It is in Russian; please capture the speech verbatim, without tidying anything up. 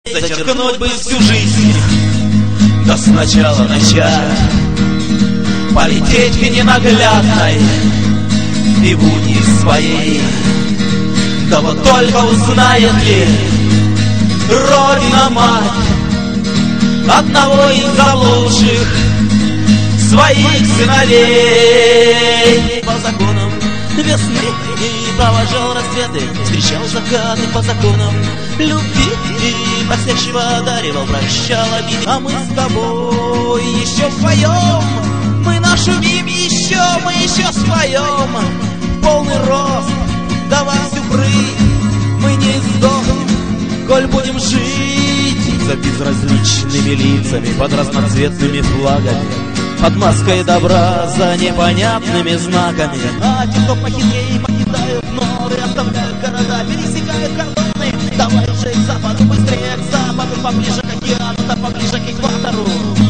Зачеркнуть бы всю жизнь, да сначала начать, полететь к ненаглядной бегуни своей. Да вот только узнает ли Родина-мать одного из заблудших своих сыновей. По законам весны и провожал рассветы, встречал закаты по законам любви и просящего одаривал, прощал обиды. А мы с тобой еще вдвоем, мы нашумим еще, мы еще споем полный рост, давай всю прыть, мы не сдохнем, коль будем жить за безразличными лицами под разноцветными флагами, под маской добра за непонятными знаками. А те, кто похитрее, покидают новые, оставляют города, пересекают кордоны. Давай же к западу, быстрее к западу, поближе к океану, да поближе к экватору.